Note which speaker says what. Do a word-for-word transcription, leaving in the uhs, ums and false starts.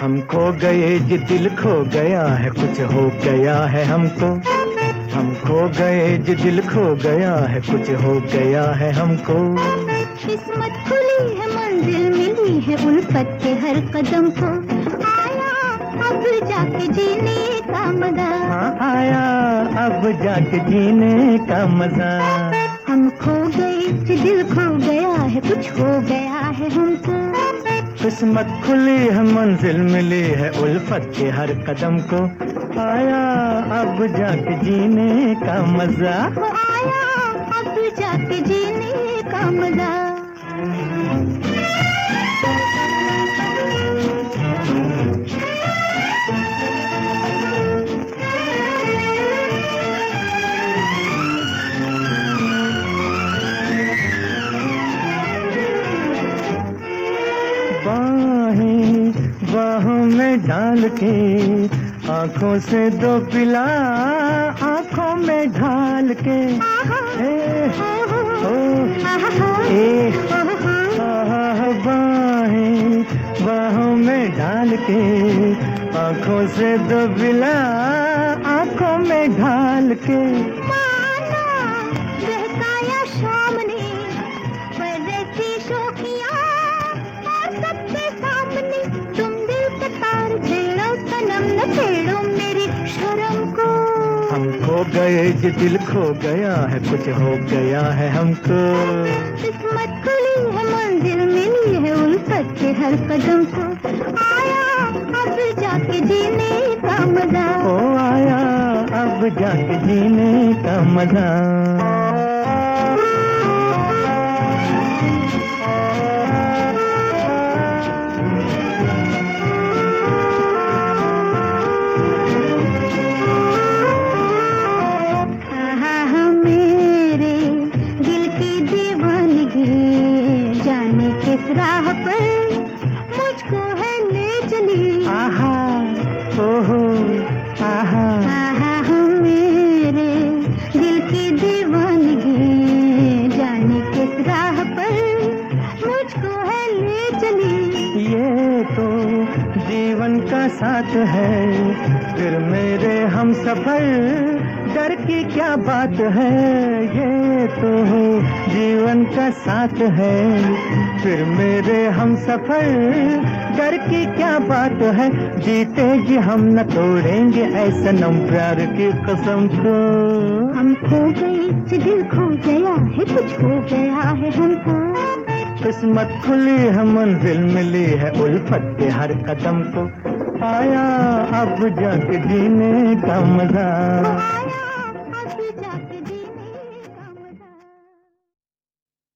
Speaker 1: हम खो गए जी दिल खो गया है, कुछ हो गया है हमको। हम खो गए जी दिल खो गया है, कुछ हो गया है हमको।
Speaker 2: किस्मत खुली है, मंजिल मिली है उल्फत के हर कदम को। आया अब जाके जीने का मजा।
Speaker 1: हाँ आया अब जाके जीने का मजा।
Speaker 2: हम खो गए जी दिल खो गया है, कुछ हो गया है हमको।
Speaker 1: किस्मत खुली है, मंजिल मिली है उल्फत के हर कदम को। आया अब जाके जीने का मजा।
Speaker 2: आया अब जाके जीने का मजा।
Speaker 1: बाहें बाहों में डाल के, आंखों से दो पिला आंखों में ढाल के। ए, ओ, ए, बाहें बाहों में डाल के, आंखों से दो पिला आंखों में ढाल के।
Speaker 2: छेड़ो मेरी शर्म को।
Speaker 1: हम खो गए जी दिल खो गया है, कुछ हो गया है हमको।
Speaker 2: किस्मत खुली है, मंजिल मिली है उल्फत के हर कदम को। आया अब जाके जीने का मजा।
Speaker 1: ओ आया अब जाके जीने का मजा।
Speaker 2: किस राह पर मुझको है ले चली।
Speaker 1: आहा ओहो आहा
Speaker 2: आहा मेरे दिल की दीवानगी, जाने किस राह पर मुझको है ले चली।
Speaker 1: ये तो जीवन का साथ है, फिर मेरे हम सफर डर की क्या बात है। ये तो जीवन का साथ है, फिर मेरे हम सफर डर की क्या बात है। जीते जी हम न तोड़ेंगे ऐसा सनम प्यार की कसम को।
Speaker 2: हम खो गए दिल खो गया है, कुछ हो गया है हमको।
Speaker 1: किस्मत खुली है, मंजिल मिली है उल्फत के हर कदम को। आया अब जाके जीने का मजा।